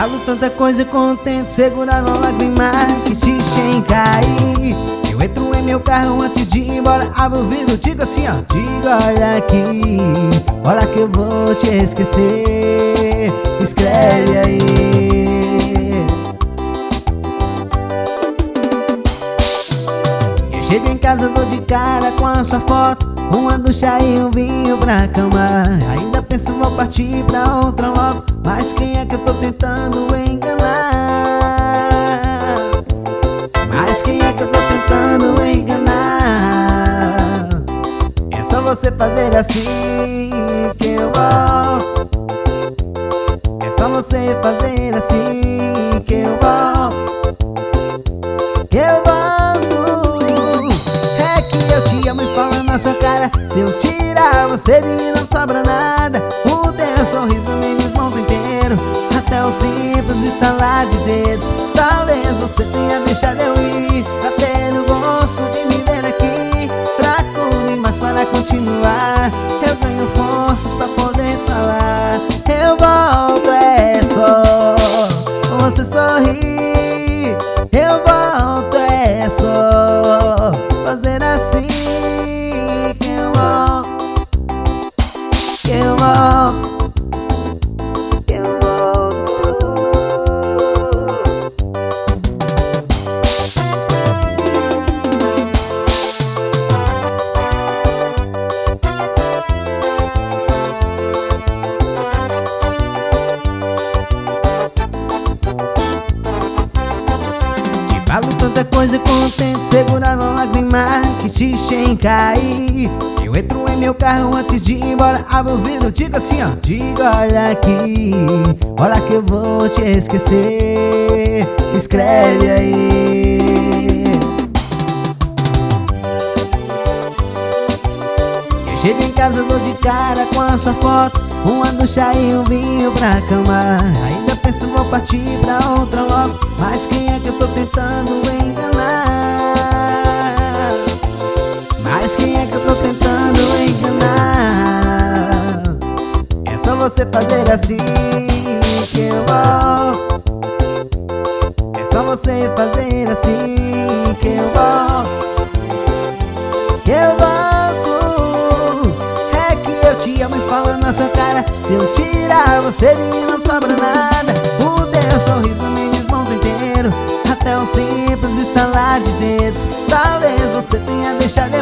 falo tanta coisa, contente, segurar uma lágrima que te enche cair. Eu entro em meu carro antes de ir embora, abro o vidro, digo assim ó, digo olha aqui, olha que eu vou te esquecer, escreve aí. Eu chego em casa, dou de cara com a sua foto, uma ducha e um vinho pra acalmar. Ainda penso, vou partir pra outra logo, mas quem é que eu tô tentando enganar? Mas quem é que eu tô tentando enganar? É só você fazer assim que eu volto. É só você fazer assim que eu volto. Que eu volto. É que eu te amo e falo na sua cara, se eu tirar você de mim não sobra nada. O teu sorriso me desmonta inteiro, até o simples estalar de dedos. Talvez você tenha deixado eu ir, pra ter o gosto de me ver aqui, fraco demais para continuar. Eu ganho forças pra poder falar. Eu volto, é só você sorrir. Eu volto, é só fazer assim que eu volto, que eu volto. Falo tanta coisa, contente, segurar uma lágrima que te enche cair. Eu entro em meu carro antes de ir embora, abro o vidro, digo assim ó, digo olha aqui, olha que eu vou te esquecer, escreve aí. Eu chego em casa, dou de cara com a sua foto, uma ducha e um vinho pra acalmar. Ainda penso, vou partir pra outra logo, mas quem é que eu tô tentando enganar? Mas quem é que eu tô tentando enganar? É só você fazer assim que eu volto. É só você fazer assim que eu volto, que eu volto. É que eu te amo e falo na sua cara, se eu tirar você de mim não sobra nada. O teu sorriso me desmonta inteiro, até o simples estalar de dedos. Talvez você tenha deixado